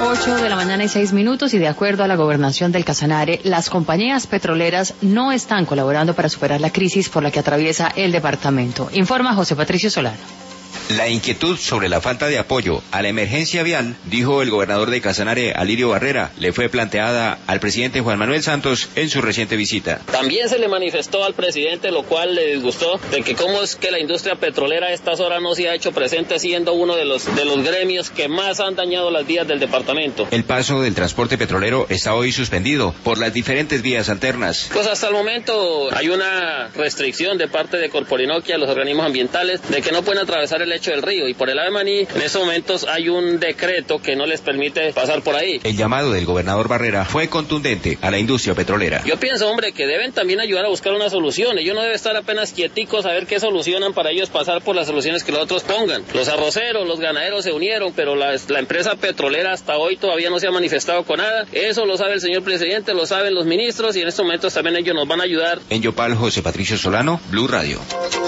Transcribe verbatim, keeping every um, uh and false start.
ocho de la mañana y seis minutos y de acuerdo a la gobernación del Casanare, las compañías petroleras no están colaborando para superar la crisis por la que atraviesa el departamento. Informa José Patricio Solano. La inquietud sobre la falta de apoyo a la emergencia vial, dijo el gobernador de Casanare, Alirio Barrera, le fue planteada al presidente Juan Manuel Santos en su reciente visita. También se le manifestó al presidente, lo cual le disgustó, de que cómo es que la industria petrolera a estas horas no se ha hecho presente, siendo uno de los, de los gremios que más han dañado las vías del departamento. El paso del transporte petrolero está hoy suspendido por las diferentes vías alternas. Pues hasta el momento hay una restricción de parte de Corporinoquia, los organismos ambientales, de que no pueden atravesar el del río, y por el Ave Maní en estos momentos hay un decreto que no les permite pasar por ahí. El llamado del gobernador Barrera fue contundente a la industria petrolera. Yo pienso, hombre, que deben también ayudar a buscar una solución. Ellos no deben estar apenas quieticos a ver qué solucionan para ellos pasar por las soluciones que los otros pongan. Los arroceros, los ganaderos se unieron, pero la, la empresa petrolera hasta hoy todavía no se ha manifestado con nada. Eso lo sabe el señor presidente, lo saben los ministros, y en estos momentos también ellos nos van a ayudar. En Yopal, José Patricio Solano, Blue Radio.